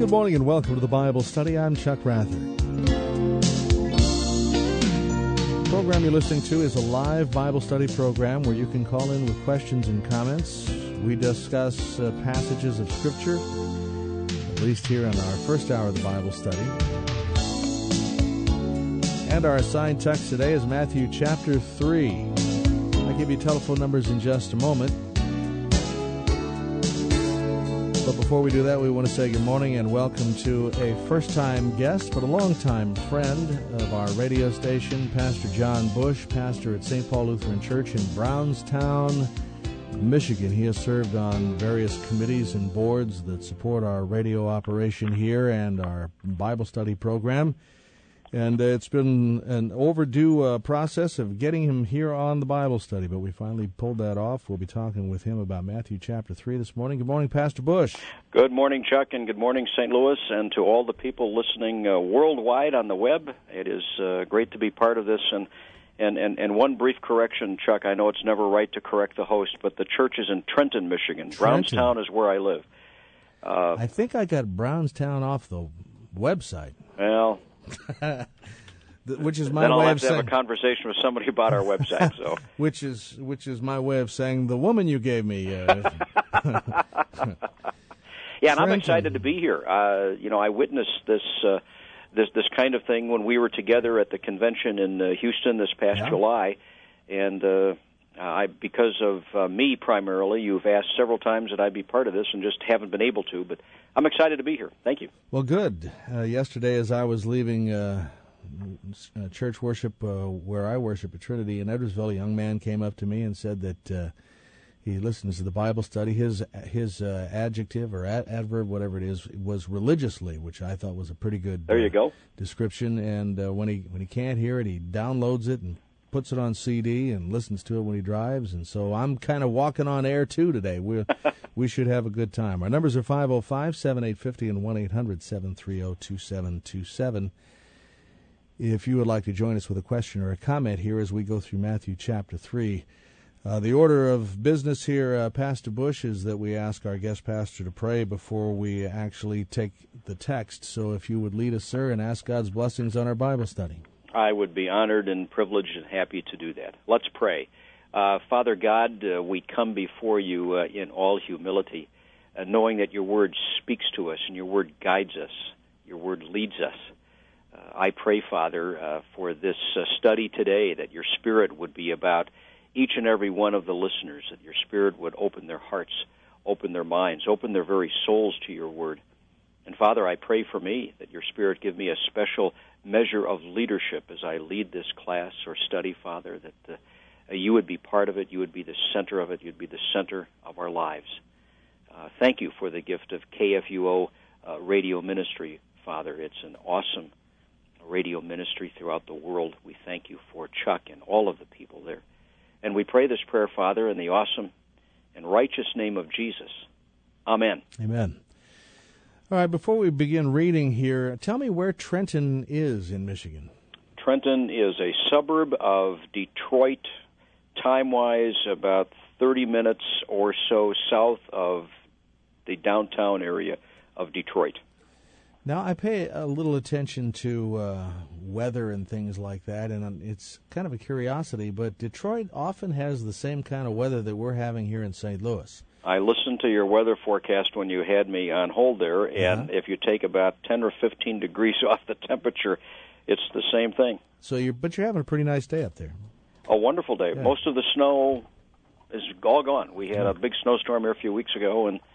Good morning and welcome to the Bible Study. I'm Chuck Rather. The program you're listening to is a live Bible study program where you can call in with questions and comments. We discuss passages of Scripture, at least here in our first hour of the Bible study. And our assigned text today is Matthew chapter 3. I'll give you telephone numbers in just a moment. But before we do that, we want to say good morning and welcome to a first-time guest, but a long-time friend of our radio station, Pastor John Bush, pastor at St. Paul Lutheran Church in Brownstown, Michigan. He has served on various committees and boards that support our radio operation here and our Bible study program. And it's been an overdue process of getting him here on the Bible study, but we finally pulled that off. We'll be talking with him about Matthew chapter 3 this morning. Good morning, Pastor Bush. Good morning, Chuck, and good morning, St. Louis, and to all the people listening worldwide on the web. It is great to be part of this. And one brief correction, Chuck. I know it's never right to correct the host, but the church is in Trenton, Michigan. Brownstown is where I live. I think I got Brownstown off the website. Well... which is my then I'll way have of to saying, have a conversation with somebody about our website. So, which is my way of saying the woman you gave me. Yeah, and I'm excited to be here. I witnessed this kind of thing when we were together at the convention in Houston this past July, and because of me primarily, you've asked several times that I be part of this, and just haven't been able to. But I'm excited to be here. Thank you. Well, good. Yesterday, as I was leaving church worship where I worship at Trinity in Edwardsville, a young man came up to me and said that he listens to the Bible study. His adjective or adverb, whatever it is, was religiously, which I thought was a pretty good description. And when he can't hear it, he downloads it and puts it on CD and listens to it when he drives. And so I'm kind of walking on air too today. We should have a good time. Our numbers are 505-7850 and 1-800-730-2727. If you would like to join us with a question or a comment here as we go through Matthew chapter 3. The order of business here, Pastor Bush, is that we ask our guest pastor to pray before we actually take the text. So if you would lead us, sir, and ask God's blessings on our Bible study. I would be honored and privileged and happy to do that. Let's pray. Father God, we come before you in all humility, knowing that your word speaks to us and your word guides us, your word leads us. I pray, Father, for this study today, that your Spirit would be about each and every one of the listeners, that your Spirit would open their hearts, open their minds, open their very souls to your word. And, Father, I pray for me that your Spirit give me a special measure of leadership as I lead this class or study, Father, that you would be part of it, you would be the center of it, you'd be the center of our lives. Thank you for the gift of KFUO radio ministry, Father. It's an awesome radio ministry throughout the world. We thank you for Chuck and all of the people there. And we pray this prayer, Father, in the awesome and righteous name of Jesus. Amen. Amen. All right, before we begin reading here, tell me where Trenton is in Michigan. Trenton is a suburb of Detroit, time-wise about 30 minutes or so south of the downtown area of Detroit. Now, I pay a little attention to weather and things like that, and it's kind of a curiosity, but Detroit often has the same kind of weather that we're having here in St. Louis. I listened to your weather forecast when you had me on hold there, and if you take about 10 or 15 degrees off the temperature, it's the same thing. But you're having a pretty nice day up there. A wonderful day. Yeah. Most of the snow is all gone. We had a big snowstorm here a few weeks ago, and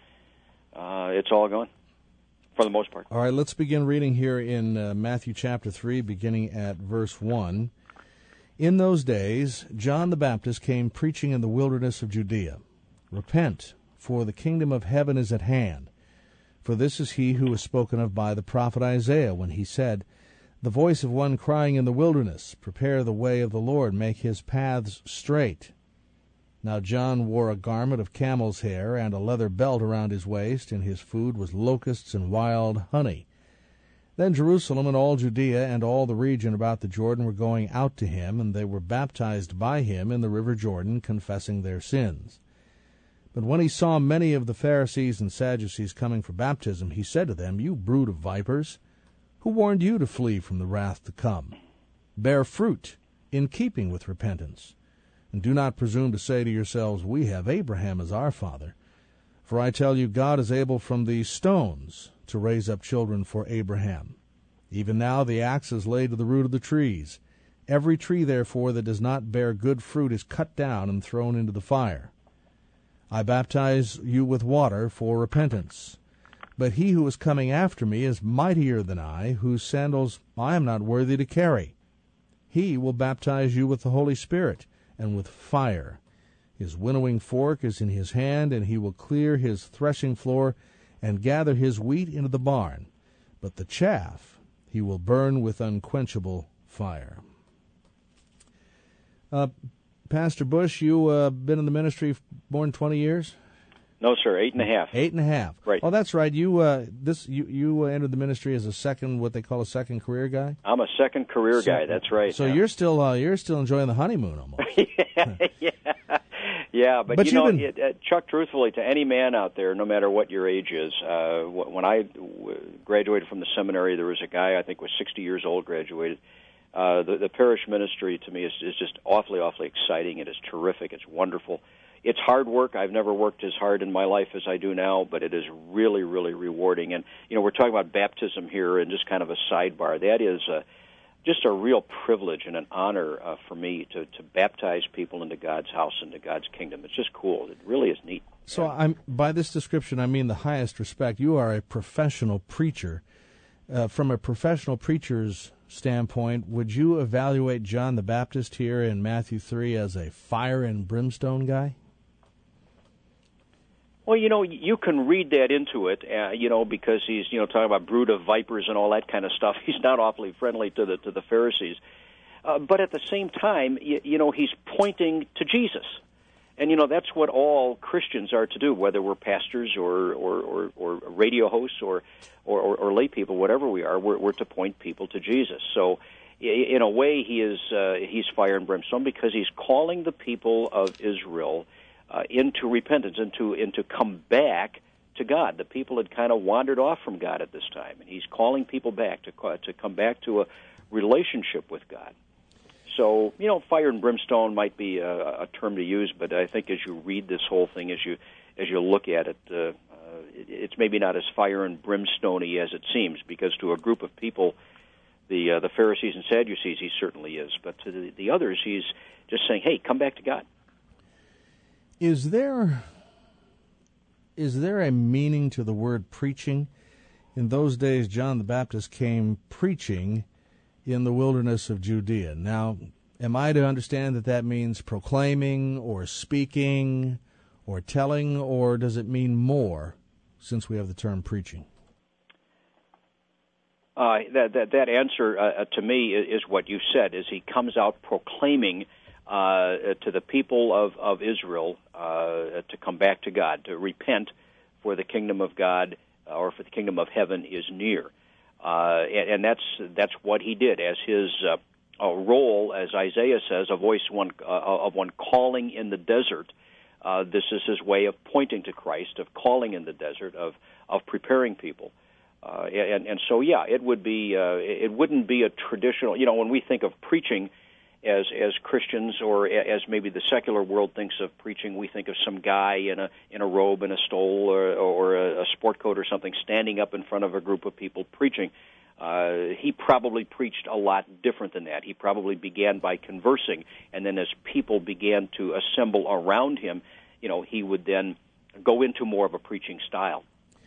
it's all gone. For the most part. All right, let's begin reading here in Matthew chapter 3, beginning at verse 1. In those days, John the Baptist came preaching in the wilderness of Judea. Repent, for the kingdom of heaven is at hand. For this is he who was spoken of by the prophet Isaiah, when he said, The voice of one crying in the wilderness, Prepare the way of the Lord, make his paths straight. Now John wore a garment of camel's hair and a leather belt around his waist, and his food was locusts and wild honey. Then Jerusalem and all Judea and all the region about the Jordan were going out to him, and they were baptized by him in the river Jordan, confessing their sins. But when he saw many of the Pharisees and Sadducees coming for baptism, he said to them, You brood of vipers, who warned you to flee from the wrath to come? Bear fruit in keeping with repentance. And do not presume to say to yourselves, We have Abraham as our father. For I tell you, God is able from these stones to raise up children for Abraham. Even now the axe is laid to the root of the trees. Every tree, therefore, that does not bear good fruit is cut down and thrown into the fire. I baptize you with water for repentance. But he who is coming after me is mightier than I, whose sandals I am not worthy to carry. He will baptize you with the Holy Spirit and with fire. His winnowing fork is in his hand, and he will clear his threshing floor and gather his wheat into the barn. But the chaff he will burn with unquenchable fire. Pastor Bush, you been in the ministry more than 20 years? No, sir, 8.5. 8.5. Right. Oh, that's right. You entered the ministry as what they call a second career guy. I'm a second career guy. That's right. So you're still enjoying the honeymoon almost. Yeah. But you know, Chuck, truthfully, to any man out there, no matter what your age is, when I graduated from the seminary, there was a guy I think was 60 years old, graduated. The parish ministry to me is just awfully exciting. It is terrific. It's wonderful. It's hard work. I've never worked as hard in my life as I do now, but it is really rewarding. And, we're talking about baptism here, and just kind of a sidebar. That is just a real privilege and an honor for me to baptize people into God's house, into God's kingdom. It's just cool. It really is neat. So by this description, I mean the highest respect. You are a professional preacher. From a professional preacher's standpoint, would you evaluate John the Baptist here in Matthew 3 as a fire and brimstone guy? Well, you can read that into it, because he's, talking about brood of vipers and all that kind of stuff. He's not awfully friendly to the Pharisees. But at the same time, he's pointing to Jesus. And, that's what all Christians are to do, whether we're pastors or radio hosts or lay people, whatever we are, we're to point people to Jesus. So, in a way, he's fire and brimstone because he's calling the people of Israel into repentance, into come back to God. The people had kind of wandered off from God at this time, and he's calling people back to come back to a relationship with God. So, fire and brimstone might be a term to use, but I think as you read this whole thing, as you look at it, it's maybe not as fire and brimstone-y as it seems, because to a group of people, the Pharisees and Sadducees, he certainly is. But to the others, he's just saying, hey, come back to God. Is there a meaning to the word preaching? In those days, John the Baptist came preaching in the wilderness of Judea. Now, am I to understand that means proclaiming or speaking or telling, or does it mean more, since we have the term preaching? That answer to me is what you said, is he comes out proclaiming to the people of Israel to come back to God, to repent, for the kingdom of God or for the kingdom of heaven is near. And that's what he did as his role, as Isaiah says, a voice of one calling in the desert. This is his way of pointing to Christ, of calling in the desert, of preparing people. And so, yeah, it would be it wouldn't be a traditional. When we think of preaching as Christians, or as maybe the secular world thinks of preaching, we think of some guy in a robe and a stole or a sport coat or something standing up in front of a group of people preaching. He probably preached a lot different than that. He probably began by conversing, and then as people began to assemble around him, he would then go into more of a preaching style.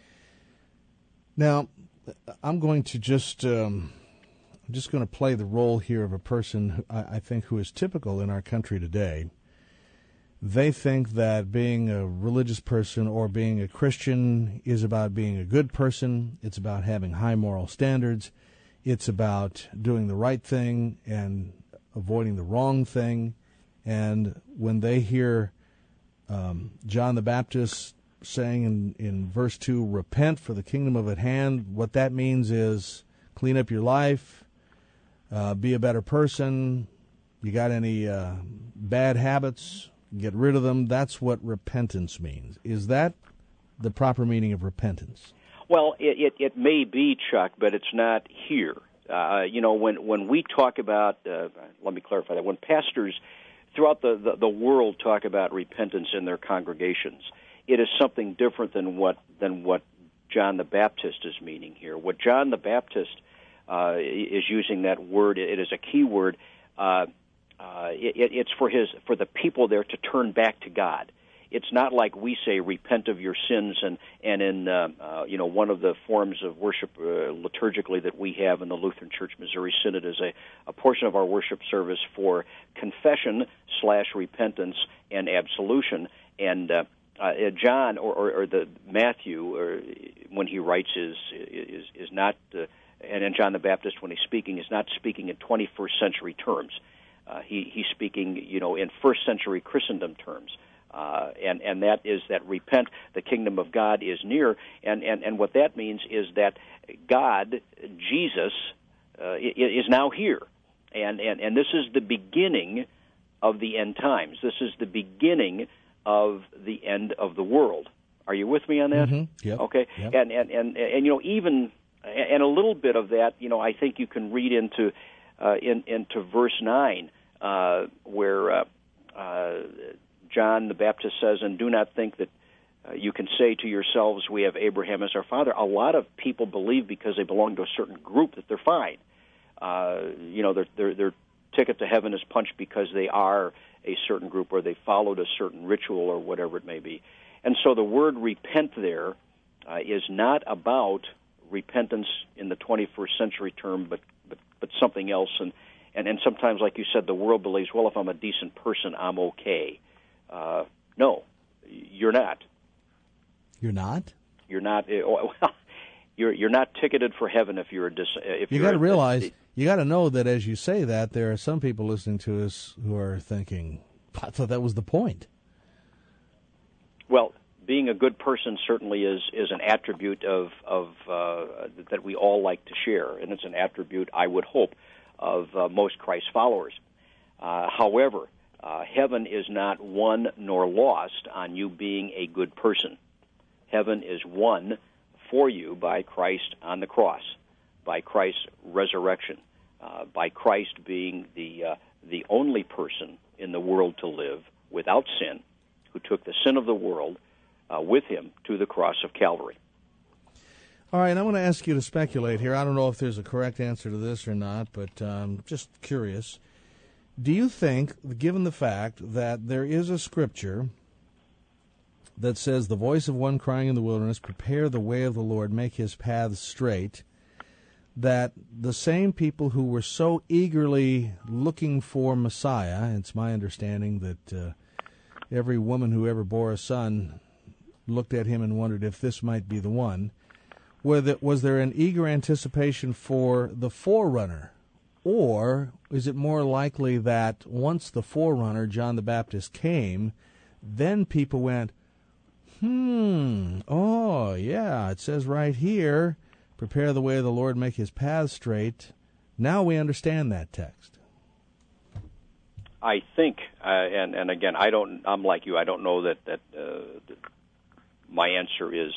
Now, I'm going to I'm just going to play the role here of a person I think who is typical in our country today. They think that being a religious person or being a Christian is about being a good person. It's about having high moral standards. It's about doing the right thing and avoiding the wrong thing. And when they hear John the Baptist saying in verse 2, repent for the kingdom of at hand, what that means is clean up your life, be a better person. You got any bad habits? get rid of them. That's what repentance means. Is that the proper meaning of repentance? Well, it may be, Chuck, but it's not here. When we talk about, let me clarify that, when pastors throughout the world talk about repentance in their congregations, it is something different than what John the Baptist is meaning here. What John the Baptist is using that word, it is a key word. It's for the people there to turn back to God. It's not like we say, repent of your sins, and in one of the forms of worship liturgically that we have in the Lutheran Church Missouri Synod is a portion of our worship service for confession / repentance and absolution. And John or the Matthew, when he writes, is not, and John the Baptist, when he's speaking, is not speaking in 21st century terms. He's speaking, in first century Christendom terms. And that is that repent, the kingdom of God is near, and what that means is that God, Jesus, is now here, and this is the beginning of the end times. This is the beginning of the end of the world. Are you with me on that? Mm-hmm. Yep. Okay. Yep. And even a little bit of that, I think you can read into verse 9, where John the Baptist says, "And do not think that you can say to yourselves, we have Abraham as our father." A lot of people believe because they belong to a certain group that they're fine. Their ticket to heaven is punched because they are a certain group or they followed a certain ritual or whatever it may be. And so the word repent there is not about repentance in the 21st century term, but something else. And sometimes, like you said, the world believes, well, if I'm a decent person, I'm okay. No, you're not. You're not? You're not. Well, you're not ticketed for heaven if you're you got to realize, you got to know that as you say that, there are some people listening to us who are thinking, I thought that was the point. Well, being a good person certainly is an attribute of that we all like to share, and it's an attribute, I would hope, of most Christ followers. However, heaven is not won nor lost on you being a good person. Heaven is won for you by Christ on the cross, by Christ's resurrection, by Christ being the only person in the world to live without sin, who took the sin of the world with him to the cross of Calvary. All right, I'm going to ask you to speculate here. I don't know if there's a correct answer to this or not, but just curious. Do you think, given the fact that there is a scripture that says, the voice of one crying in the wilderness, prepare the way of the Lord, make his paths straight, that the same people who were so eagerly looking for Messiah, it's my understanding that every woman who ever bore a son looked at him and wondered if this might be the one, was there an eager anticipation for the forerunner? Or is it more likely that once the forerunner, John the Baptist, came, then people went, oh, yeah, it says right here, prepare the way of the Lord, make his paths straight. Now we understand that text. I think, and again, I'm like you, I don't know that my answer is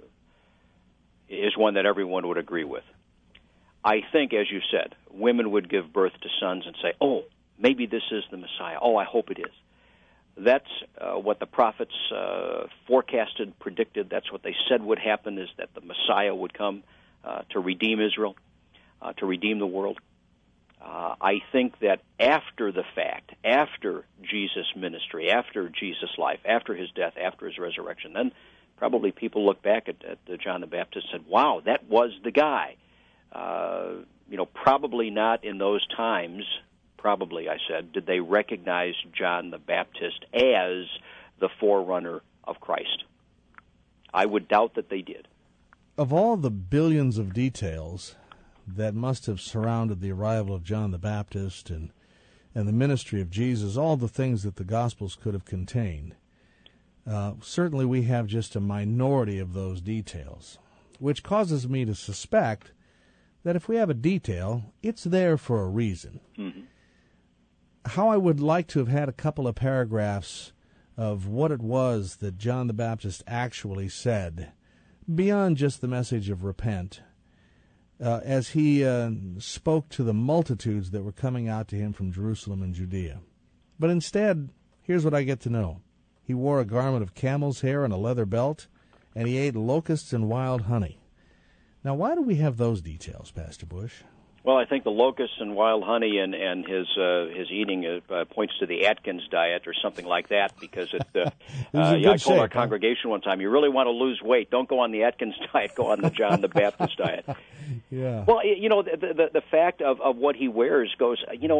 one that everyone would agree with. I think, as you said, women would give birth to sons and say, oh, maybe this is the Messiah. Oh, I hope it is. That's what the prophets forecasted, predicted. That's what they said would happen, is that the Messiah would come to redeem Israel, to redeem the world. I think that after the fact, after Jesus' ministry, after Jesus' life, after his death, after his resurrection, then probably people look back at John the Baptist and said, wow, that was the guy. Probably not in those times, probably, I said, did they recognize John the Baptist as the forerunner of Christ. I would doubt that they did. Of all the billions of details that must have surrounded the arrival of John the Baptist and the ministry of Jesus, all the things that the Gospels could have contained, certainly we have just a minority of those details, which causes me to suspect that if we have a detail, it's there for a reason. Mm-hmm. How I would like to have had a couple of paragraphs of what it was that John the Baptist actually said, beyond just the message of repent, as he spoke to the multitudes that were coming out to him from Jerusalem and Judea. But instead, here's what I get to know. He wore a garment of camel's hair and a leather belt, and he ate locusts and wild honey. Now, why do we have those details, Pastor Bush? Well, I think the locusts and wild honey and his eating points to the Atkins diet or something like that, because I told our congregation one time, you really want to lose weight, don't go on the Atkins diet, go on the John the Baptist diet. Yeah. Well, the fact of what he wears goes,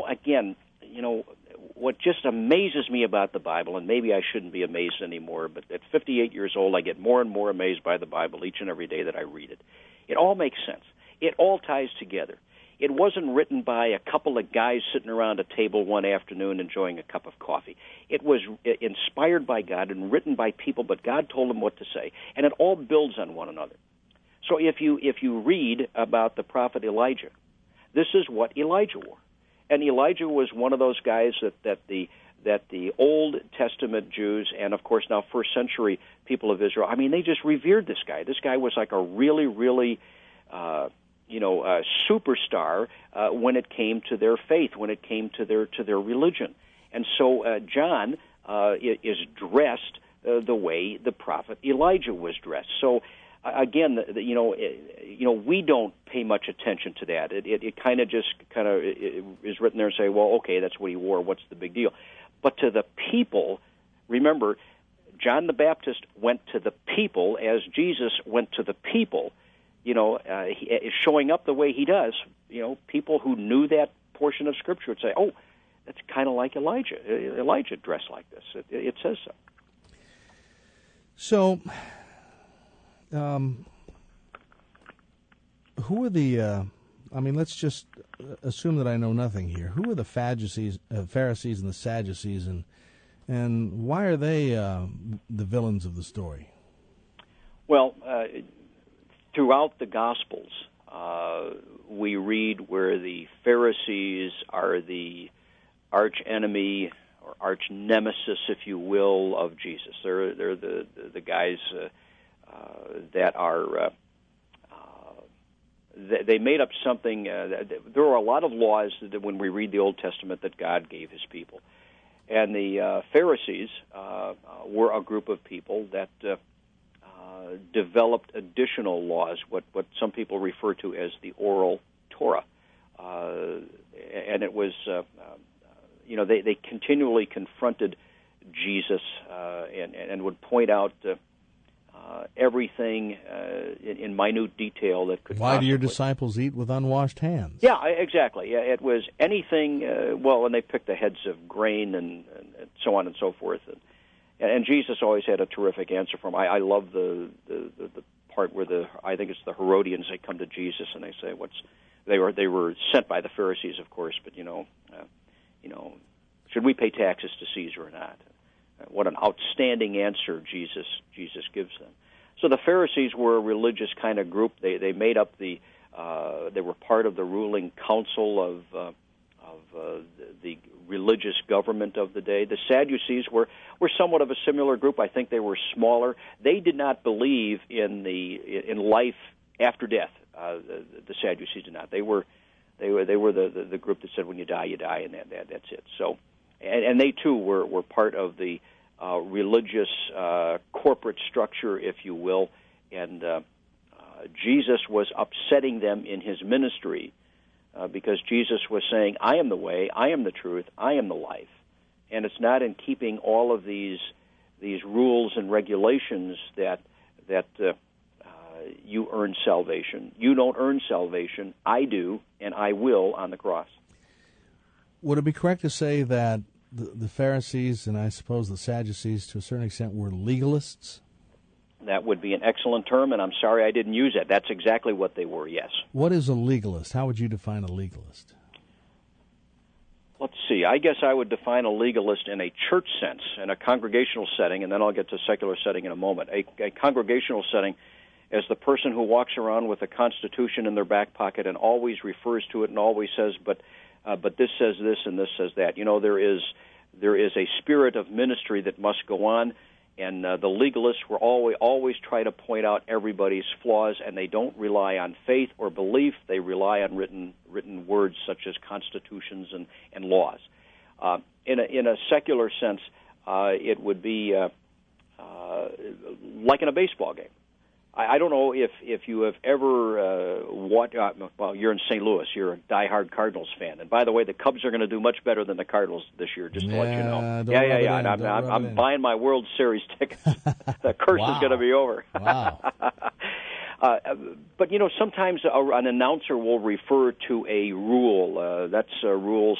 what just amazes me about the Bible, and maybe I shouldn't be amazed anymore, but at 58 years old, I get more and more amazed by the Bible each and every day that I read it. It all makes sense. It all ties together. It wasn't written by a couple of guys sitting around a table one afternoon enjoying a cup of coffee. It was inspired by God and written by people, but God told them what to say, and it all builds on one another. So if you read about the prophet Elijah, this is what Elijah wore. And Elijah was one of those guys that the Old Testament Jews and, of course, now first century people of Israel, I mean, they just revered this guy. This guy was like a really, really, superstar when it came to their faith, when it came to their religion. And so John is dressed the way the prophet Elijah was dressed. So again, we don't pay much attention to that. It kind of is written there and say, well, okay, that's what he wore. What's the big deal? But to the people, remember, John the Baptist went to the people as Jesus went to the people. Showing up the way he does. People who knew that portion of Scripture would say, "Oh, that's kind of like Elijah. Elijah dressed like this. It says so." So, who are the? Let's just assume that I know nothing here. Who are the Pharisees and the Sadducees, and why are they the villains of the story? Well, throughout the Gospels, we read where the Pharisees are the arch enemy or arch nemesis, if you will, of Jesus. They're the guys that are. They made up something. There are a lot of laws that when we read the Old Testament that God gave His people, and the Pharisees were a group of people that developed additional laws, what some people refer to as the oral Torah, and it was they continually confronted Jesus and would point out everything in minute detail that could. Why do your disciples eat with unwashed hands? Yeah, exactly. It was anything. And they picked the heads of grain and so on and so forth. And Jesus always had a terrific answer for him. I love the part where I think it's the Herodians. They come to Jesus and they say, they were sent by the Pharisees, of course, but should we pay taxes to Caesar or not? What an outstanding answer Jesus gives them. So the Pharisees were a religious kind of group. They made up they were part of the ruling council of the religious government of the day. The Sadducees were somewhat of a similar group. I think they were smaller. They did not believe in life after death. The Sadducees did not. They were the group that said when you die, and that's it. So, and they too were part of the religious corporate structure, if you will, and Jesus was upsetting them in his ministry. Because Jesus was saying, I am the way, I am the truth, I am the life. And it's not in keeping all of these rules and regulations that you earn salvation. You don't earn salvation. I do, and I will on the cross. Would it be correct to say that the Pharisees and I suppose the Sadducees to a certain extent were legalists? That would be an excellent term, and I'm sorry I didn't use it. That's exactly what they were, yes. What is a legalist? How would you define a legalist? Let's see. I guess I would define a legalist in a church sense, in a congregational setting, and then I'll get to secular setting in a moment. A congregational setting as the person who walks around with a Constitution in their back pocket and always refers to it and always says, but this says this and this says that. There is a spirit of ministry that must go on, and the legalists will always try to point out everybody's flaws, and they don't rely on faith or belief. They rely on written words such as constitutions and laws. In a secular sense, it would be like in a baseball game. I don't know if you have ever watched. Well, you're in St. Louis. You're a diehard Cardinals fan, and by the way, the Cubs are going to do much better than the Cardinals this year. Just to let you know. Yeah. And I'm buying my World Series tickets. The curse is going to be over. Wow. But sometimes an announcer will refer to a rule. That's Rule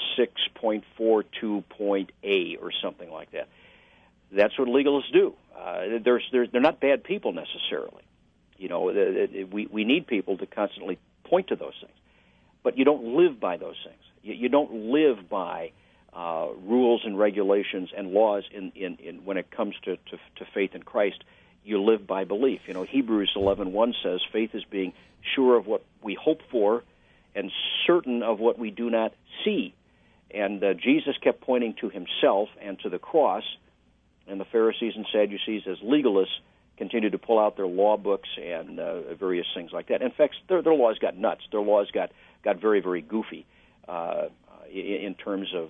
6.42.A or something like that. That's what legalists do. They're not bad people necessarily. We need people to constantly point to those things. But you don't live by those things. You don't live by rules and regulations and laws in when it comes to faith in Christ. You live by belief. Hebrews 11:1 says, faith is being sure of what we hope for and certain of what we do not see. And Jesus kept pointing to himself and to the cross, and the Pharisees and Sadducees, as legalists, continued to pull out their law books and various things like that. In fact, their laws got nuts. Their laws got very, very goofy in terms of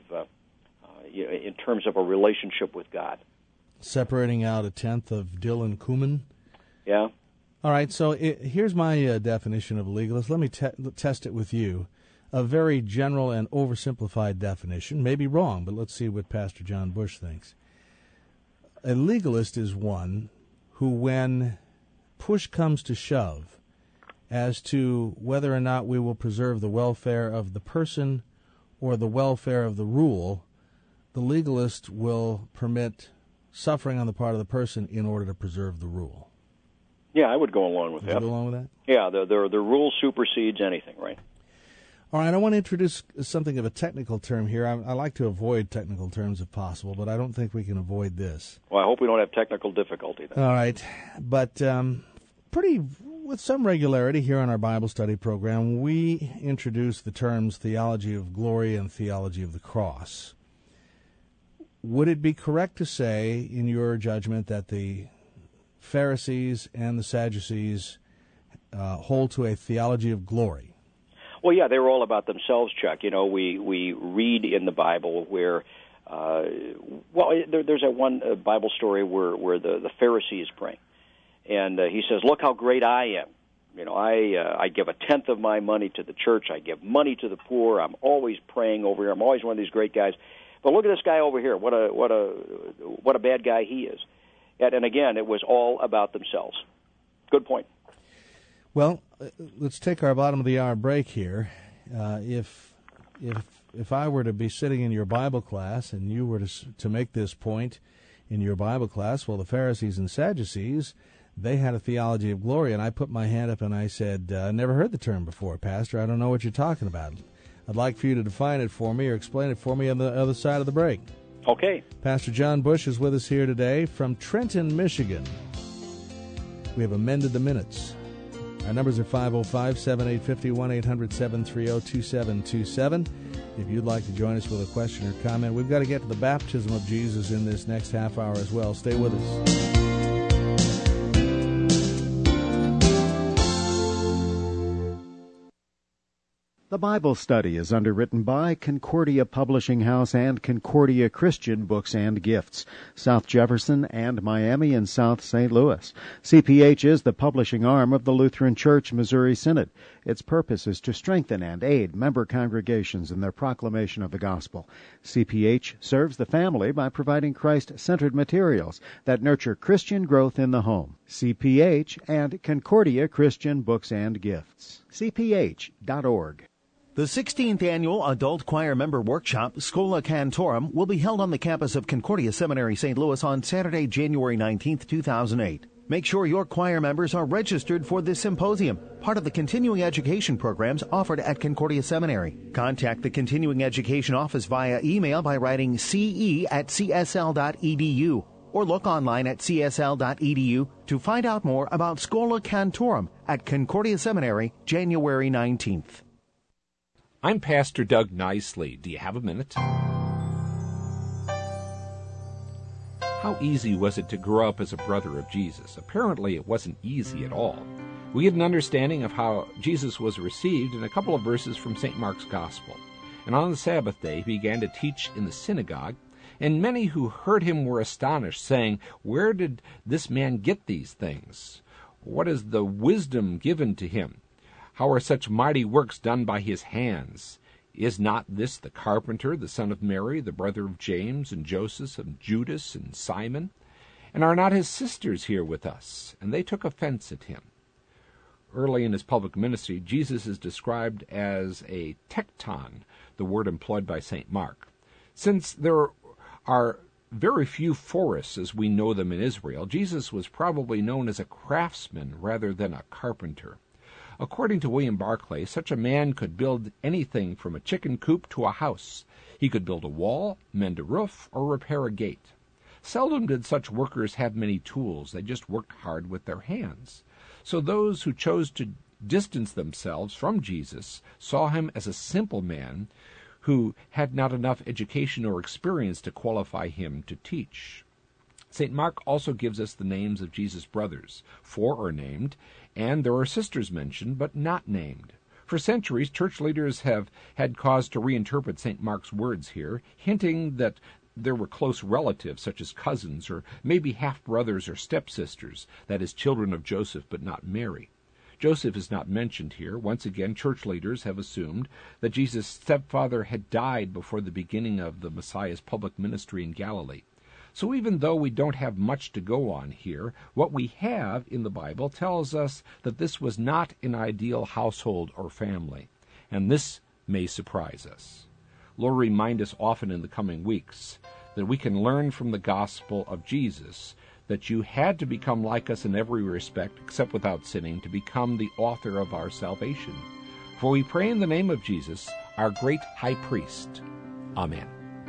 a relationship with God. Separating out a tenth of dill and cumin. Yeah. All right. So here's my definition of legalist. Let me test it with you. A very general and oversimplified definition, maybe wrong, but let's see what Pastor John Bush thinks. A legalist is one who, when push comes to shove as to whether or not we will preserve the welfare of the person or the welfare of the rule, the legalist will permit suffering on the part of the person in order to preserve the rule. Yeah, I would go along with that. Would you go along with that? Yeah, the rule supersedes anything, right? All right, I want to introduce something of a technical term here. I like to avoid technical terms if possible, but I don't think we can avoid this. Well, I hope we don't have technical difficulty then. All right, but with some regularity here on our Bible study program, we introduce the terms theology of glory and theology of the cross. Would it be correct to say, in your judgment, that the Pharisees and the Sadducees hold to a theology of glory? Well, yeah, they were all about themselves, Chuck. We read in the Bible where, there's that one Bible story where the Pharisee is praying, and he says, "Look how great I am. I give a tenth of my money to the church. I give money to the poor. I'm always praying over here. I'm always one of these great guys. But look at this guy over here. What a bad guy he is." And again, it was all about themselves. Good point. Well, let's take our bottom of the hour break here. If I were to be sitting in your Bible class and you were to make this point in your Bible class, well, the Pharisees and Sadducees, they had a theology of glory, and I put my hand up and I said, I never heard the term before, Pastor. I don't know what you're talking about. I'd like for you to define it for me or explain it for me on the other side of the break. Okay. Pastor John Bush is with us here today from Trenton, Michigan. We have amended the minutes. Our numbers are 505-7850, 1-800-730-2727. If you'd like to join us with a question or comment, we've got to get to the baptism of Jesus in this next half hour as well. Stay with us. The Bible Study is underwritten by Concordia Publishing House and Concordia Christian Books and Gifts, South Jefferson and Miami and South St. Louis. CPH is the publishing arm of the Lutheran Church Missouri Synod. Its purpose is to strengthen and aid member congregations in their proclamation of the gospel. CPH serves the family by providing Christ-centered materials that nurture Christian growth in the home. CPH and Concordia Christian Books and Gifts. CPH.org. The 16th Annual Adult Choir Member Workshop, Schola Cantorum, will be held on the campus of Concordia Seminary, St. Louis on Saturday, January 19, 2008. Make sure your choir members are registered for this symposium, part of the continuing education programs offered at Concordia Seminary. Contact the Continuing Education Office via email by writing ce@csl.edu or look online at csl.edu to find out more about Schola Cantorum at Concordia Seminary, January 19th. I'm Pastor Doug Nicely. Do you have a minute? How easy was it to grow up as a brother of Jesus? Apparently it wasn't easy at all. We get an understanding of how Jesus was received in a couple of verses from St. Mark's Gospel. And on the Sabbath day he began to teach in the synagogue, and many who heard him were astonished, saying, "Where did this man get these things? What is the wisdom given to him? How are such mighty works done by his hands? Is not this the carpenter, the son of Mary, the brother of James and Joseph and Judas and Simon? And are not his sisters here with us?" And they took offense at him. Early in his public ministry, Jesus is described as a tekton, the word employed by St. Mark. Since there are very few forests as we know them in Israel, Jesus was probably known as a craftsman rather than a carpenter. According to William Barclay, such a man could build anything from a chicken coop to a house. He could build a wall, mend a roof, or repair a gate. Seldom did such workers have many tools. They just worked hard with their hands. So those who chose to distance themselves from Jesus saw him as a simple man who had not enough education or experience to qualify him to teach. St. Mark also gives us the names of Jesus' brothers. 4 are named, and there are sisters mentioned, but not named. For centuries, church leaders have had cause to reinterpret St. Mark's words here, hinting that there were close relatives, such as cousins, or maybe half-brothers or stepsisters, that is, children of Joseph but not Mary. Joseph is not mentioned here. Once again, church leaders have assumed that Jesus' stepfather had died before the beginning of the Messiah's public ministry in Galilee. So even though we don't have much to go on here, what we have in the Bible tells us that this was not an ideal household or family, and this may surprise us. Lord, remind us often in the coming weeks that we can learn from the gospel of Jesus that you had to become like us in every respect, except without sinning, to become the author of our salvation. For we pray in the name of Jesus, our great high priest. Amen.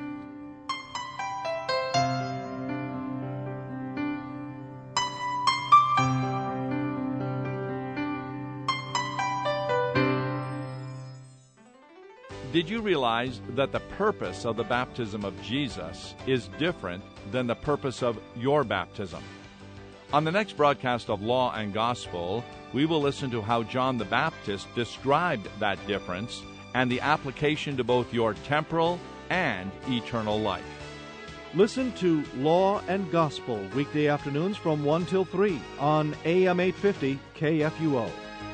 Did you realize that the purpose of the baptism of Jesus is different than the purpose of your baptism? On the next broadcast of Law and Gospel, we will listen to how John the Baptist described that difference and the application to both your temporal and eternal life. Listen to Law and Gospel weekday afternoons from 1 till 3 on AM 850 KFUO.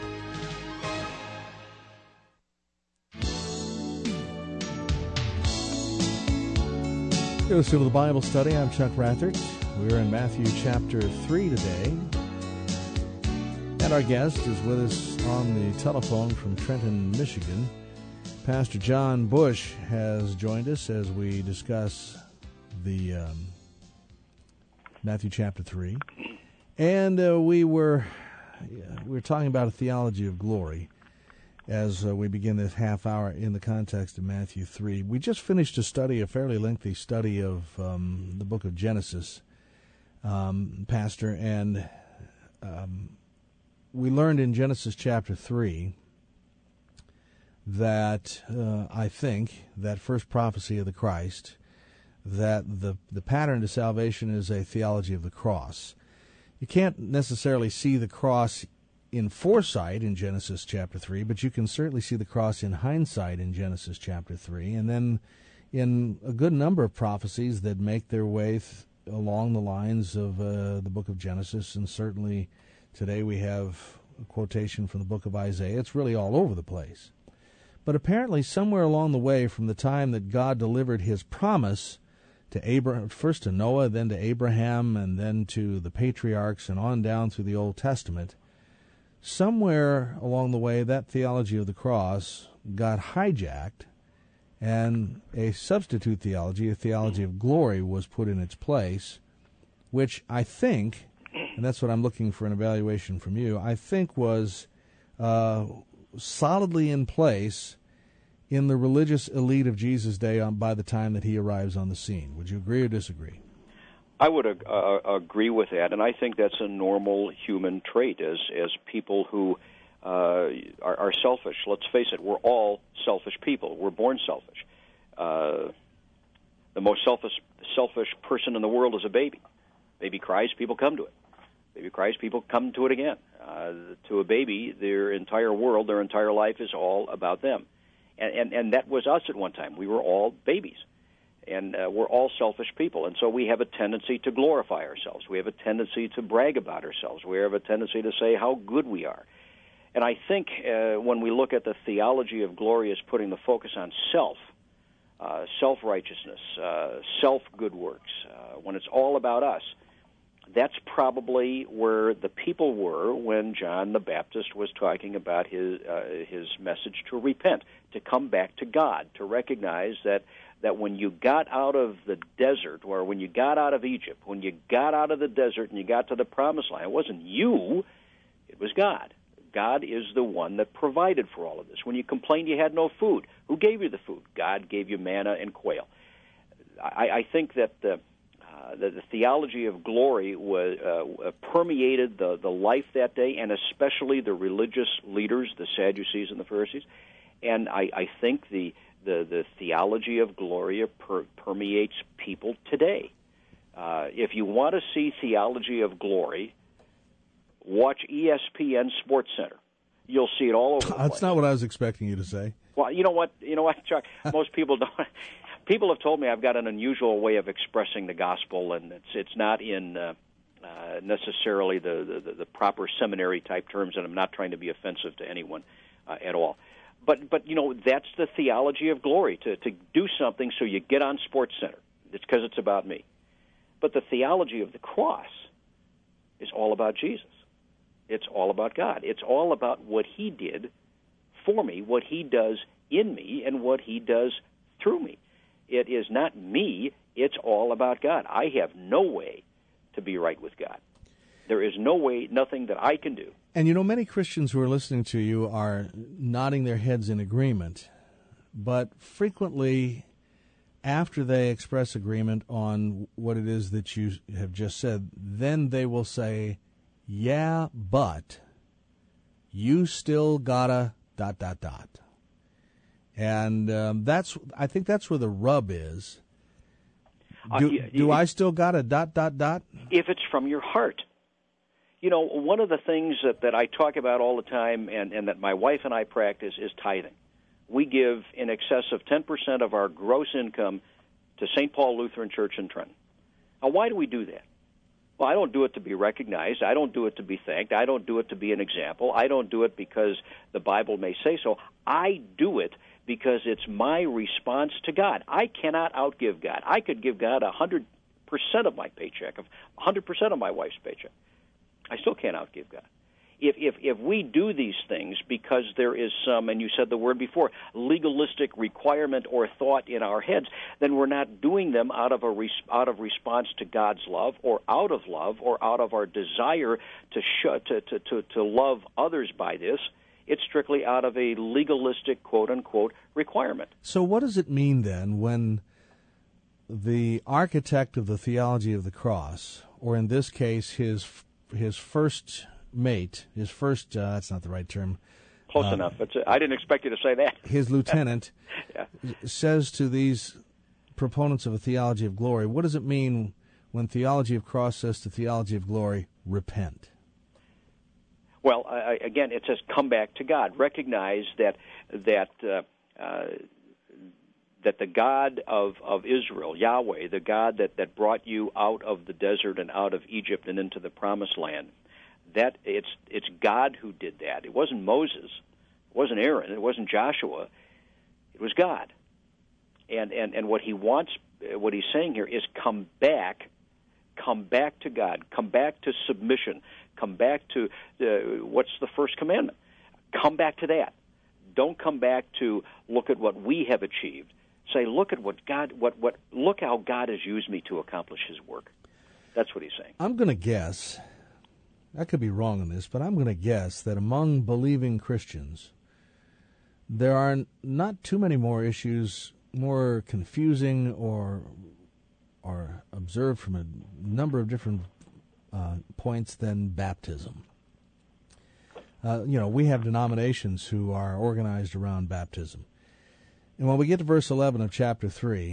You're listening to the Bible Study. I'm Chuck Rathert. We're in Matthew chapter 3 today. And our guest is with us on the telephone from Trenton, Michigan. Pastor John Bush has joined us as we discuss the Matthew chapter 3. And we were talking about a theology of glory as we begin this half hour in the context of Matthew 3. We just finished a fairly lengthy study of the book of Genesis, Pastor, and we learned in Genesis chapter 3 that I think that first prophecy of the Christ, that the pattern to salvation is a theology of the cross. You can't necessarily see the cross in foresight in Genesis chapter 3, but you can certainly see the cross in hindsight in Genesis chapter 3, and then in a good number of prophecies that make their way along the lines of the book of Genesis, and certainly today we have a quotation from the book of Isaiah. It's really all over the place. But apparently somewhere along the way, from the time that God delivered his promise to Abraham, first to Noah, then to Abraham, and then to the patriarchs, and on down through the Old Testament, somewhere along the way, that theology of the cross got hijacked, and a substitute theology, a theology of glory, was put in its place, which I think, and that's what I'm looking for an evaluation from you, I think was solidly in place in the religious elite of Jesus' day by the time that he arrives on the scene. Would you agree or disagree? I would agree with that, and I think that's a normal human trait as people who are selfish. Let's face it, we're all selfish people. We're born selfish. The most selfish person in the world is a baby. Baby cries, people come to it. Baby cries, people come to it again. To a baby, their entire world, their entire life is all about them. And that was us at one time. We were all babies. And we're all selfish people. And so we have a tendency to glorify ourselves. We have a tendency to brag about ourselves. We have a tendency to say how good we are. And I think when we look at the theology of glory as putting the focus on self-righteousness, self-good works, when it's all about us, that's probably where the people were when John the Baptist was talking about his message to repent, to come back to God, to recognize that when you got out of the desert, or when you got out of Egypt, when you got out of the desert and you got to the promised land, it wasn't you, it was God. God is the one that provided for all of this. When you complained you had no food, who gave you the food? God gave you manna and quail. I think that the theology of glory was permeated the life that day, and especially the religious leaders, the Sadducees and the Pharisees. And I think the theology of glory permeates people today. If you want to see theology of glory, watch ESPN Sports Center. You'll see it all over the place. That's not what I was expecting you to say. Well, you know what, Chuck? Most people don't. People have told me I've got an unusual way of expressing the gospel, and it's not in necessarily the proper seminary type terms, and I'm not trying to be offensive to anyone at all. But that's the theology of glory, to do something so you get on Sports Center. It's because it's about me. But the theology of the cross is all about Jesus. It's all about God. It's all about what he did for me, what he does in me, and what he does through me. It is not me. It's all about God. I have no way to be right with God. There is no way, nothing that I can do. And many Christians who are listening to you are nodding their heads in agreement, but frequently after they express agreement on what it is that you have just said, then they will say, yeah, but you still gotta ... And I think that's where the rub is. Do I still gotta ... If it's from your heart. One of the things that I talk about all the time and that my wife and I practice is tithing. We give in excess of 10% of our gross income to St. Paul Lutheran Church in Trenton. Now, why do we do that? Well, I don't do it to be recognized. I don't do it to be thanked. I don't do it to be an example. I don't do it because the Bible may say so. I do it because it's my response to God. I cannot outgive God. I could give God 100% of my paycheck, 100% of my wife's paycheck. I still can't outgive God. If we do these things because there is some, and you said the word before, legalistic requirement or thought in our heads, then we're not doing them out of response to God's love, or out of love, or out of our desire to love others by this. It's strictly out of a legalistic, quote-unquote, requirement. So what does it mean then when the architect of the theology of the cross, or in this case his first mate, that's not the right term. Close enough. I didn't expect you to say that. His lieutenant yeah. says to these proponents of a theology of glory, what does it mean when theology of cross says to theology of glory, repent? Well, again, it says come back to God. Recognize that the God of Israel, Yahweh, the God that brought you out of the desert and out of Egypt and into the promised land, that it's God who did that. It wasn't Moses, it wasn't Aaron, it wasn't Joshua. It was God. And what he wants, what he's saying here is come back to God, come back to submission, come back to what's the first commandment? Come back to that. Don't come back to look at what we have achieved. Say, look at look how God has used me to accomplish his work. That's what he's saying. I'm going to guess, I could be wrong on this, but I'm going to guess that among believing Christians, there are not too many more issues, more confusing or observed from a number of different points than baptism. We have denominations who are organized around baptism. And when we get to verse 11 of chapter 3,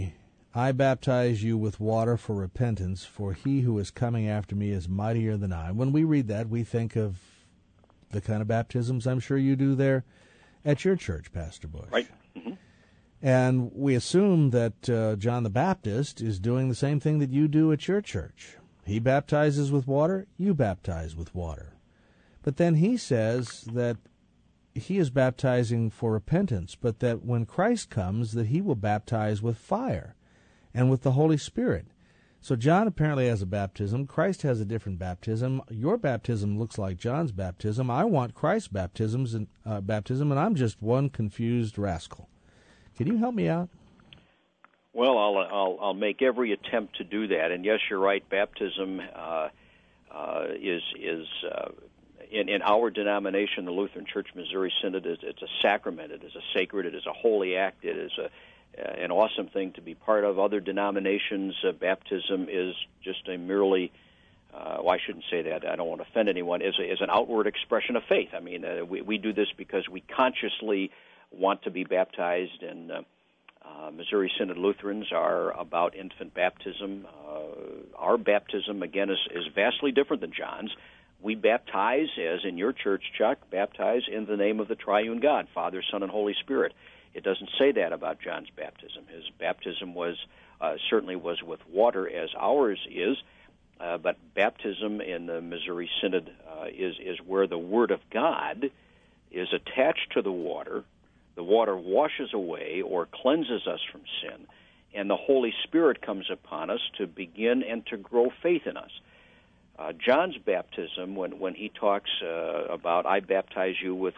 I baptize you with water for repentance, for he who is coming after me is mightier than I. When we read that, we think of the kind of baptisms I'm sure you do there at your church, Pastor Bush. Right. Mm-hmm. And we assume that John the Baptist is doing the same thing that you do at your church. He baptizes with water, you baptize with water. But then he says that he is baptizing for repentance, but that when Christ comes, that he will baptize with fire and with the Holy Spirit. So John apparently has a baptism. Christ has a different baptism. Your baptism looks like John's baptism. I want Christ's baptism, and I'm just one confused rascal. Can you help me out? Well, I'll make every attempt to do that. And yes, you're right. Baptism is in our denomination, the Lutheran Church Missouri Synod, it's a sacrament. It is a sacred. It is a holy act. It is an awesome thing to be part of. Other denominations, baptism is just a merely, well, I shouldn't say that. I don't want to offend anyone. Is an outward expression of faith. I mean, we do this because we consciously want to be baptized, and Missouri Synod Lutherans are about infant baptism. Our baptism, again, is vastly different than John's. We baptize, as in your church, Chuck, baptize in the name of the triune God, Father, Son, and Holy Spirit. It doesn't say that about John's baptism. His baptism certainly was with water, as ours is, but baptism in the Missouri Synod is where the Word of God is attached to the water washes away or cleanses us from sin, and the Holy Spirit comes upon us to begin and to grow faith in us. John's baptism, when he talks about I baptize you with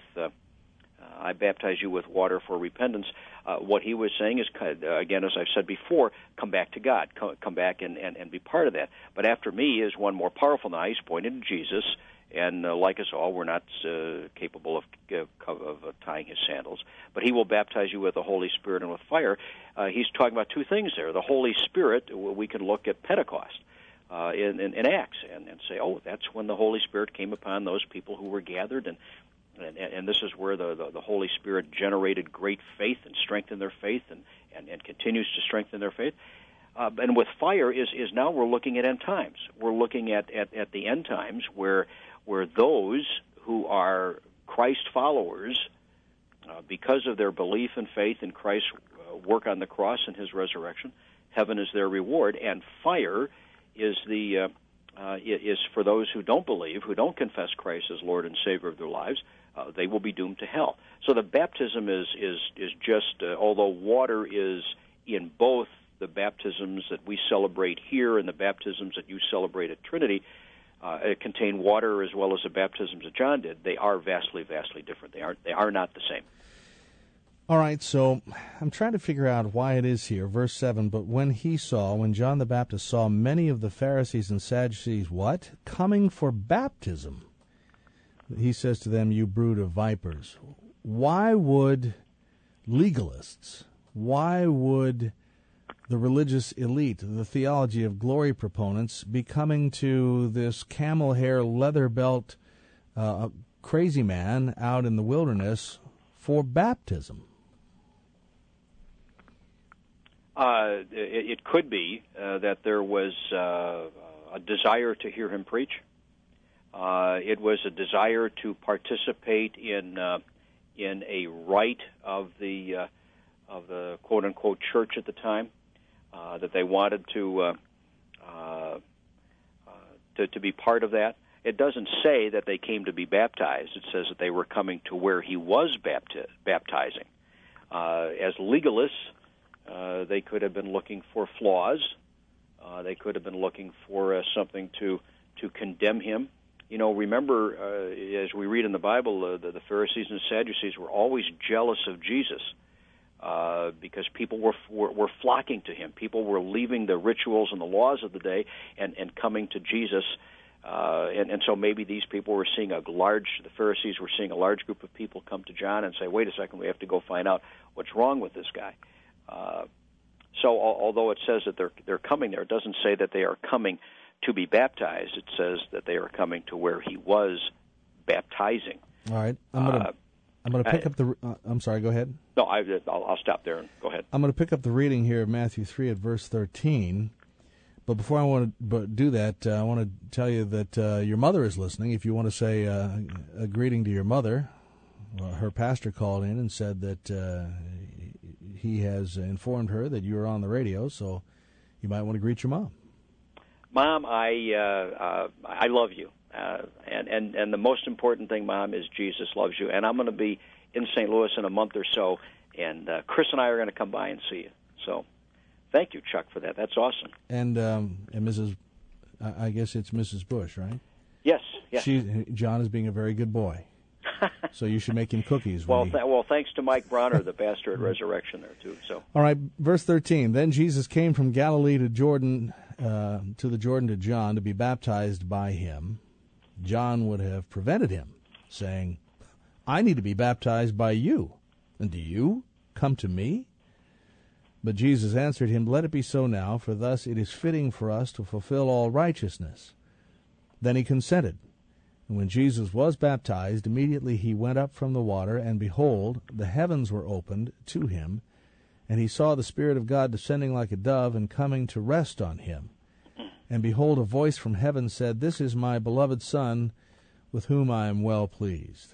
water for repentance, what he was saying is, again, as I've said before, come back to God, come back and be part of that. But after me is one more powerful than I. He's pointed to Jesus, and like us all, we're not capable of tying his sandals. But he will baptize you with the Holy Spirit and with fire. He's talking about two things there. The Holy Spirit, we can look at Pentecost in Acts and say, oh, that's when the Holy Spirit came upon those people who were gathered, and this is where the Holy Spirit generated great faith and strengthened their faith and continues to strengthen their faith. And with fire is now we're looking at end times. We're looking at the end times where those who are Christ followers, because of their belief and faith in Christ's work on the cross and his resurrection, heaven is their reward, and fire is is for those who don't believe, who don't confess Christ as Lord and Savior of their lives. They will be doomed to hell. So the baptism is just, although water is in both the baptisms that we celebrate here and the baptisms that you celebrate at Trinity, it contain water as well as the baptisms that John did. They are vastly, vastly different. They are not the same. All right, so I'm trying to figure out why it is here. Verse 7, but when John the Baptist saw many of the Pharisees and Sadducees, what? Coming for baptism, he says to them, you brood of vipers. Why would legalists, why would the religious elite, the theology of glory proponents, be coming to this camel hair, leather belt, crazy man out in the wilderness for baptism? It could be that there was a desire to hear him preach. It was a desire to participate in a rite of the quote unquote church at the time, that they wanted to be part of that. It doesn't say that they came to be baptized. It says that they were coming to where he was baptizing. As legalists, they could have been looking for flaws. They could have been looking for something to condemn him. You know, remember, as we read in the Bible, the Pharisees and Sadducees were always jealous of Jesus because people were flocking to him. People were leaving the rituals and the laws of the day and coming to Jesus. And so maybe these people were seeing the Pharisees were seeing a large group of people come to John and say, wait a second, we have to go find out what's wrong with this guy. So although it says that they're coming there, it doesn't say that they are coming to be baptized. It says that they are coming to where he was baptizing. All right. I'm I'm going to pick up the. I'm sorry. Go ahead. No, I'll stop there and go ahead. I'm going to pick up the reading here of Matthew 3 at verse 13. But before I want to do that, I want to tell you that your mother is listening. If you want to say a greeting to your mother, her pastor called in and said that he has informed her that you are on the radio, so you might want to greet your mom. Mom, I love you. And the most important thing, Mom, is Jesus loves you. And I'm going to be in St. Louis in a month or so, and Chris and I are going to come by and see you. So thank you, Chuck, for that. That's awesome. And Mrs., I guess it's Mrs. Bush, right? Yes. John is being a very good boy. So you should make him cookies. Well, thanks to Mike Bronner, the pastor at Resurrection there, too. So. All right, verse 13. Then Jesus came from Galilee to Jordan, to the Jordan to John to be baptized by him. John would have prevented him, saying, I need to be baptized by you, and do you come to me? But Jesus answered him, Let it be so now, for thus it is fitting for us to fulfill all righteousness. Then he consented. And when Jesus was baptized, immediately he went up from the water, and behold, the heavens were opened to him, and he saw the Spirit of God descending like a dove and coming to rest on him. And behold, a voice from heaven said, This is my beloved Son, with whom I am well pleased.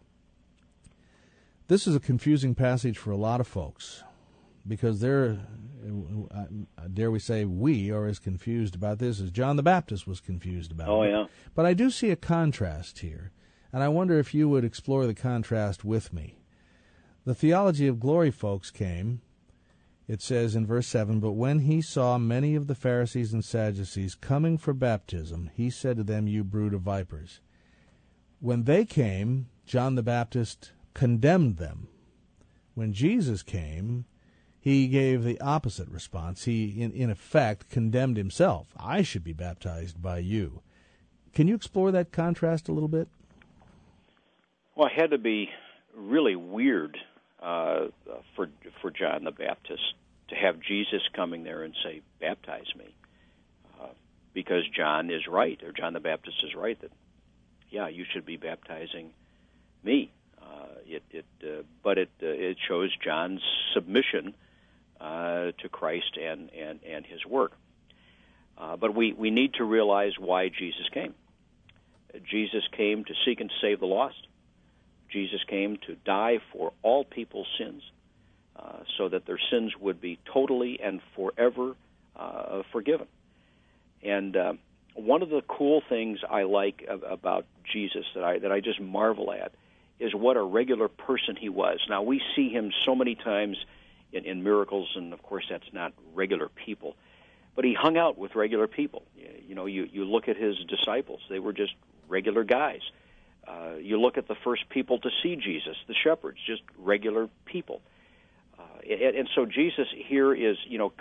This is a confusing passage for a lot of folks, because dare we say, we are as confused about this as John the Baptist was confused about it. Oh, yeah. But I do see a contrast here, and I wonder if you would explore the contrast with me. The theology of glory folks came. It says in verse 7, But when he saw many of the Pharisees and Sadducees coming for baptism, he said to them, You brood of vipers. When they came, John the Baptist condemned them. When Jesus came, he gave the opposite response. He, in effect, condemned himself. I should be baptized by you. Can you explore that contrast a little bit? Well, it had to be really weird for John the Baptist to have Jesus coming there and say, baptize me. Because John is right, or John the Baptist is right, that, yeah, you should be baptizing me. But it shows John's submission to Christ and his work. But we need to realize why Jesus came. Jesus came to seek and save the lost. Jesus came to die for all people's sins, so that their sins would be totally and forever forgiven. And one of the cool things I like about Jesus that I just marvel at is what a regular person he was. Now, we see him so many times in miracles, and of course that's not regular people, but he hung out with regular people. You look at his disciples; they were just regular guys. You look at the first people to see Jesus, the shepherds, just regular people. And so Jesus here is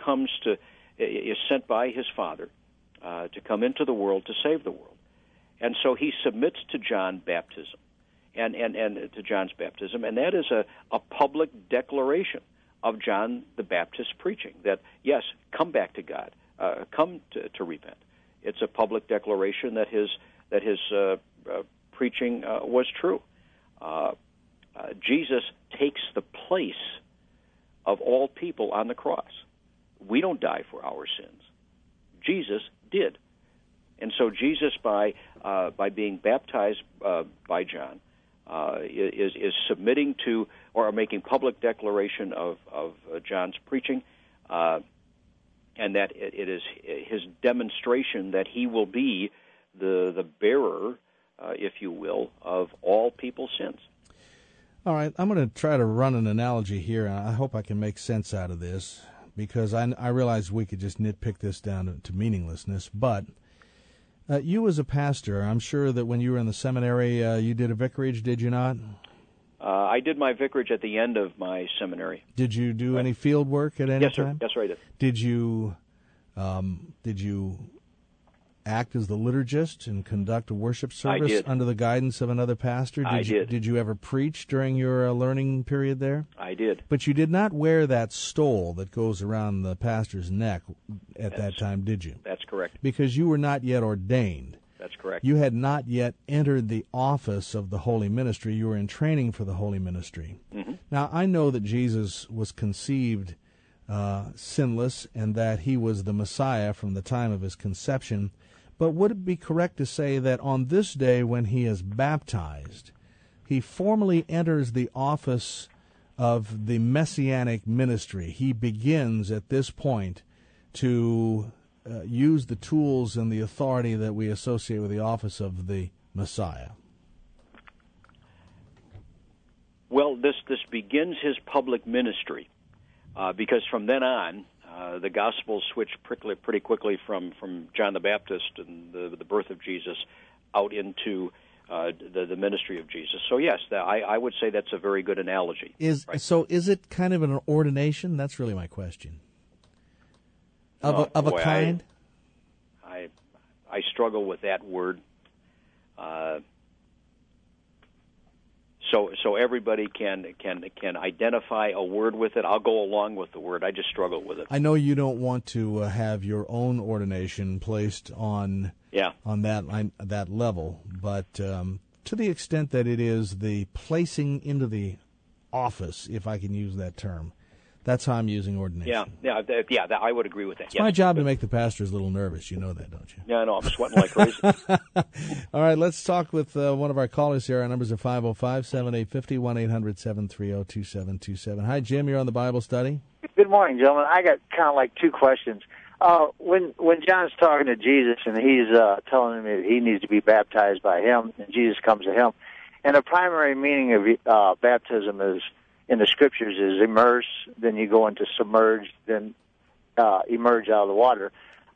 sent by his Father to come into the world to save the world. And so he submits to John's baptism, and to John's baptism, and that is a public declaration of John the Baptist's preaching that, yes, come back to God, come to repent. It's a public declaration that his preaching was true. Jesus takes the place of all people on the cross. We don't die for our sins. Jesus did. And so Jesus, by being baptized by John, is submitting to or making public declaration of John's preaching, and that it is his demonstration that he will be the bearer, if you will, of all people's sins. All right, I'm going to try to run an analogy here, and I hope I can make sense out of this, because I realize we could just nitpick this down to meaninglessness, but you as a pastor, I'm sure that when you were in the seminary, you did a vicarage, did you not? I did my vicarage at the end of my seminary. Did you do any field work at any time? Yes, sir, I did. Did you act as the liturgist and conduct a worship service under the guidance of another pastor? I did. Did you ever preach during your learning period there? I did. But you did not wear that stole that goes around the pastor's neck at that time, did you? That's correct. Because you were not yet ordained. That's correct. You had not yet entered the office of the holy ministry. You were in training for the holy ministry. Mm-hmm. Now, I know that Jesus was conceived sinless and that he was the Messiah from the time of his conception, but would it be correct to say that on this day when he is baptized, he formally enters the office of the messianic ministry? He begins at this point to use the tools and the authority that we associate with the office of the Messiah. Well, this begins his public ministry, because from then on, the Gospels switch pretty quickly from John the Baptist and the birth of Jesus out into the ministry of Jesus. So yes, I would say that's a very good analogy. Right? So is it kind of an ordination? That's really my question. Of a kind? I struggle with that word. So everybody can identify a word with it. I'll go along with the word. I just struggle with it. I know you don't want to have your own ordination placed on that level, but to the extent that it is the placing into the office, if I can use that term, that's how I'm using ordination. Yeah, I would agree with that. It's my job to make the pastors a little nervous. You know that, don't you? Yeah, I know. I'm sweating like crazy. All right, let's talk with one of our callers here. Our numbers are 505-7850, 1-800-730-2727. Hi, Jim. You're on the Bible study. Good morning, gentlemen. I got kind of like two questions. When John's talking to Jesus and he's telling him that he needs to be baptized by him, and Jesus comes to him, and the primary meaning of baptism is, in the Scriptures, is immerse, then you go into submerge, then emerge out of the water.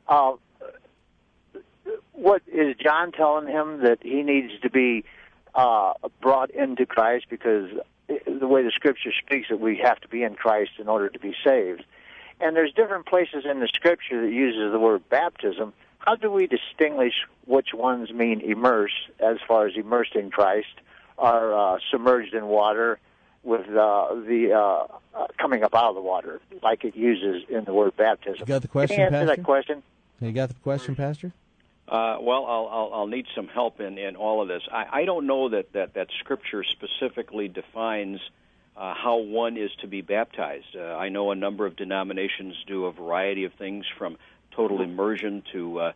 What is John telling him, that he needs to be brought into Christ, because the way the Scripture speaks, that we have to be in Christ in order to be saved? And there's different places in the Scripture that uses the word baptism. How do we distinguish which ones mean immerse, as far as immersed in Christ, or submerged in water, with the coming up out of the water, like it uses in the word baptism? You got the question, Can you answer Pastor? that question? You got the question, Pastor? Well, I'll need some help in all of this. I don't know that Scripture specifically defines how one is to be baptized. I know a number of denominations do a variety of things, from total immersion to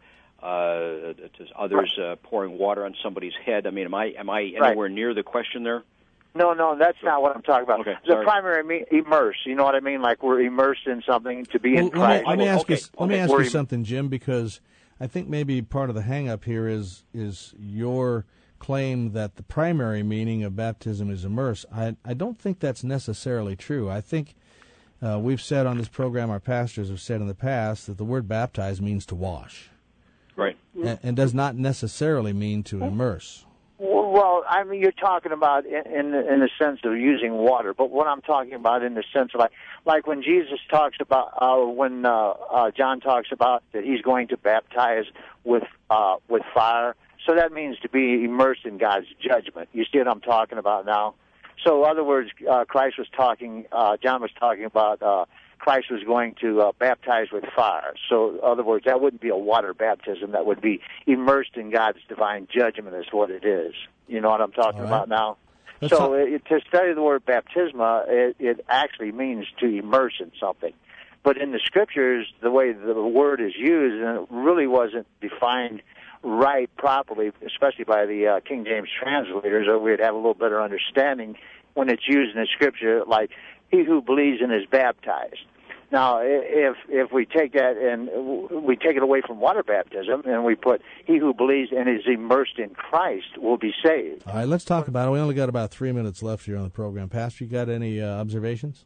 others pouring water on somebody's head. I mean, am I anywhere near the question there? No, that's not what I'm talking about. Okay, the primary immerse, you know what I mean? Like we're immersed in something to be in Christ. Let me ask you something, Jim, because I think maybe part of the hang-up here is your claim that the primary meaning of baptism is immerse. I don't think that's necessarily true. I think we've said on this program, our pastors have said in the past, that the word baptize means to wash. Right. And does not necessarily mean to immerse. Well, I mean, you're talking about in the sense of using water, but what I'm talking about in the sense of like when Jesus talks about, when John talks about that he's going to baptize with fire, so that means to be immersed in God's judgment. You see what I'm talking about now? So, in other words, John was talking about Christ was going to baptize with fire. So, in other words, that wouldn't be a water baptism. That would be immersed in God's divine judgment is what it is. You know what I'm talking about now? To study the word baptisma, it actually means to immerse in something. But in the Scriptures, the way the word is used, and it really wasn't defined right properly, especially by the King James translators, or we'd have a little better understanding when it's used in the Scripture, like, he who believes and is baptized. Now, if we take that and we take it away from water baptism and we put he who believes and is immersed in Christ will be saved. All right, let's talk about it. We only got about 3 minutes left here on the program. Pastor, you got any observations?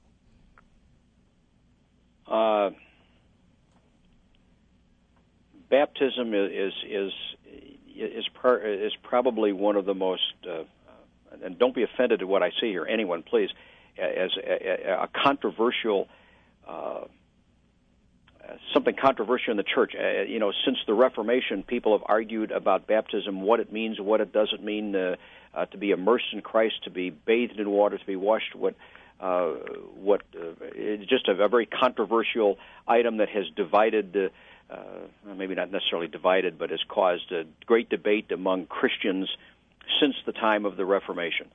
Baptism is probably one of the most, and don't be offended at what I say here, anyone, please, as a controversial. Something controversial in the church. Since the Reformation, people have argued about baptism, what it means, what it doesn't mean, to be immersed in Christ, to be bathed in water, to be washed. it's just a very controversial item that has divided, maybe not necessarily divided, but has caused a great debate among Christians since the time of the Reformation.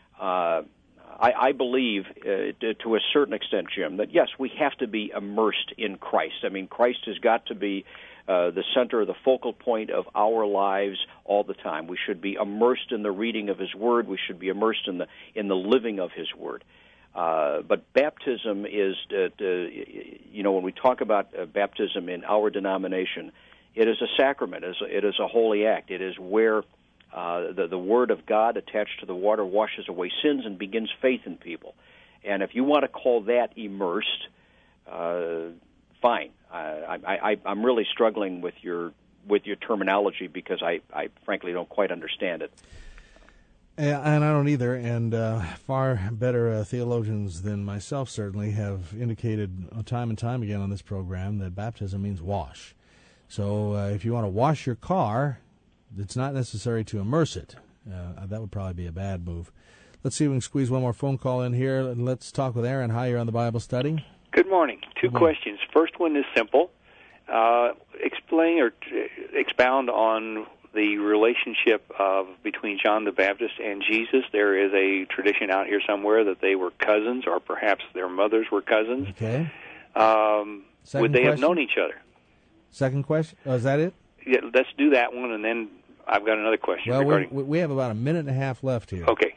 I believe, to a certain extent, Jim, that yes, we have to be immersed in Christ. I mean, Christ has got to be the center, the focal point of our lives all the time. We should be immersed in the reading of His Word. We should be immersed in the living of His Word. But baptism is, when we talk about baptism in our denomination, it is a sacrament. It is a holy act. It is where the Word of God attached to the water washes away sins and begins faith in people. And if you want to call that immersed, fine. I'm really struggling with your terminology because I frankly don't quite understand it. And I don't either, and far better theologians than myself certainly have indicated time and time again on this program that baptism means wash. So if you want to wash your car, it's not necessary to immerse it. That would probably be a bad move. Let's see if we can squeeze one more phone call in here. Let's talk with Aaron. Hi, you're on the Bible Study. Good morning. Two questions. First one is simple. Explain or expound on the relationship between John the Baptist and Jesus. There is a tradition out here somewhere that they were cousins, or perhaps their mothers were cousins. Okay. Would they have known each other? Second question? Oh, is that it? Yeah, let's do that one, and then I've got another question. Well, we have about a minute and a half left here. Okay.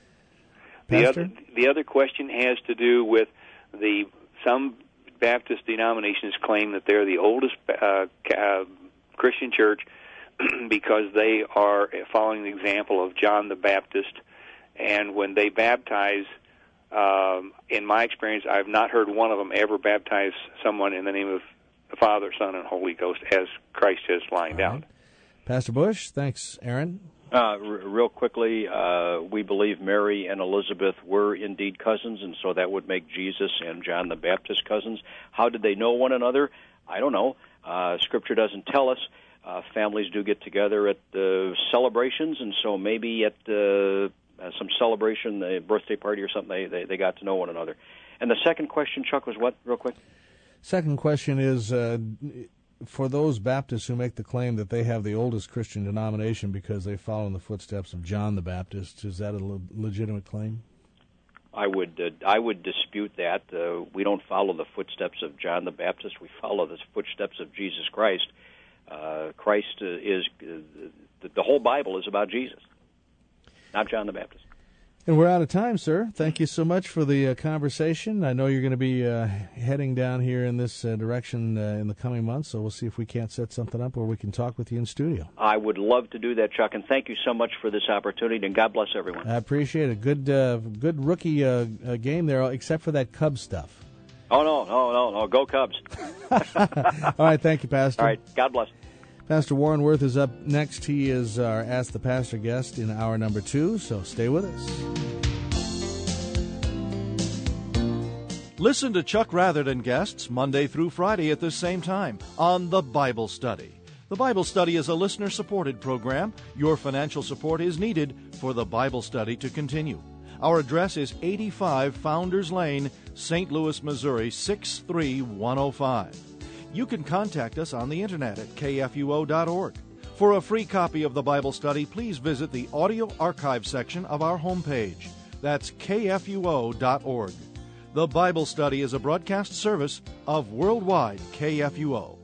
The other question has to do with some Baptist denominations claim that they're the oldest Christian church because they are following the example of John the Baptist. And when they baptize, in my experience, I've not heard one of them ever baptize someone in the name of the Father, Son, and Holy Ghost as Christ has lined out. Pastor Bush, thanks, Aaron. Real quickly, we believe Mary and Elizabeth were indeed cousins, and so that would make Jesus and John the Baptist cousins. How did they know one another? I don't know. Scripture doesn't tell us. Families do get together at celebrations, and so maybe at some celebration, a birthday party or something, they got to know one another. And the second question, Chuck, was what, real quick? Second question is, for those Baptists who make the claim that they have the oldest Christian denomination because they follow in the footsteps of John the Baptist, is that a legitimate claim? I would dispute that. We don't follow the footsteps of John the Baptist. We follow the footsteps of Jesus Christ. Christ is the whole Bible is about Jesus, not John the Baptist. And we're out of time, sir. Thank you so much for the conversation. I know you're going to be heading down here in this direction in the coming months, so we'll see if we can't set something up where we can talk with you in studio. I would love to do that, Chuck, and thank you so much for this opportunity, and God bless everyone. I appreciate it. Good rookie game there, except for that Cubs stuff. Oh, no. Go Cubs. All right, thank you, Pastor. All right, God bless. Pastor Warren Worth is up next. He is our Ask the Pastor guest in hour number 2, so stay with us. Listen to Chuck Ratherton guests Monday through Friday at this same time on The Bible Study. The Bible Study is a listener-supported program. Your financial support is needed for The Bible Study to continue. Our address is 85 Founders Lane, St. Louis, Missouri, 63105. You can contact us on the internet at kfuo.org. For a free copy of the Bible Study, please visit the audio archive section of our homepage. That's kfuo.org. The Bible Study is a broadcast service of Worldwide KFUO.